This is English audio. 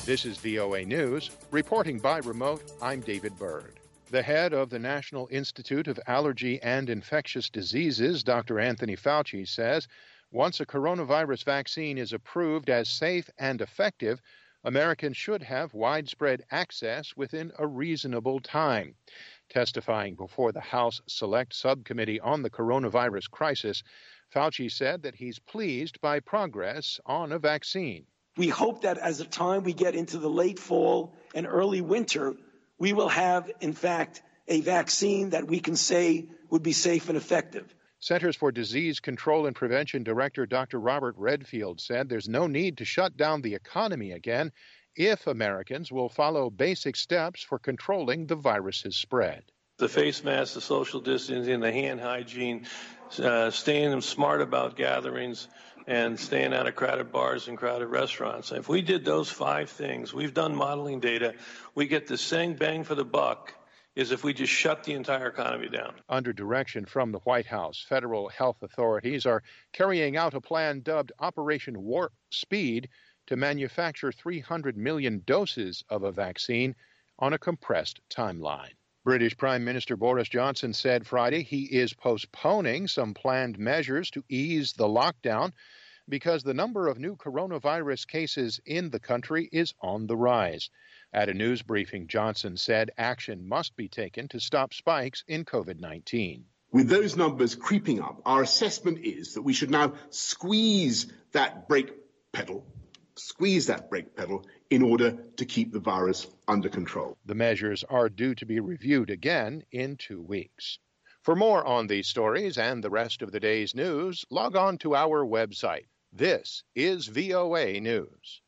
This is VOA News. Reporting by remote, I'm David Byrd. The head of the National Institute of Allergy and Infectious Diseases, Dr. Anthony Fauci, says once a coronavirus vaccine is approved as safe and effective, Americans should have widespread access within a reasonable time. Testifying before the House Select Subcommittee on the Coronavirus Crisis, Fauci said that he's pleased by progress on a vaccine. We hope that as the time we get into the late fall and early winter, we will have, in fact, a vaccine that we can say would be safe and effective. Centers for Disease Control and Prevention Director Dr. Robert Redfield said there's no need to shut down the economy again if Americans will follow basic steps for controlling the virus's spread. The face masks, the social distancing, the hand hygiene, staying smart about gatherings, and staying out of crowded bars and crowded restaurants. If we did those 5 things, we've done modeling data, we get the same bang for the buck as if we just shut the entire economy down. Under direction from the White House, federal health authorities are carrying out a plan dubbed Operation Warp Speed to manufacture 300 million doses of a vaccine on a compressed timeline. British Prime Minister Boris Johnson said Friday he is postponing some planned measures to ease the lockdown because the number of new coronavirus cases in the country is on the rise. At a news briefing, Johnson said action must be taken to stop spikes in COVID-19. With those numbers creeping up, our assessment is that we should now squeeze that brake pedal in order to keep the virus under control. The measures are due to be reviewed again in 2 weeks. For more on these stories and the rest of the day's news, log on to our website. This is VOA News.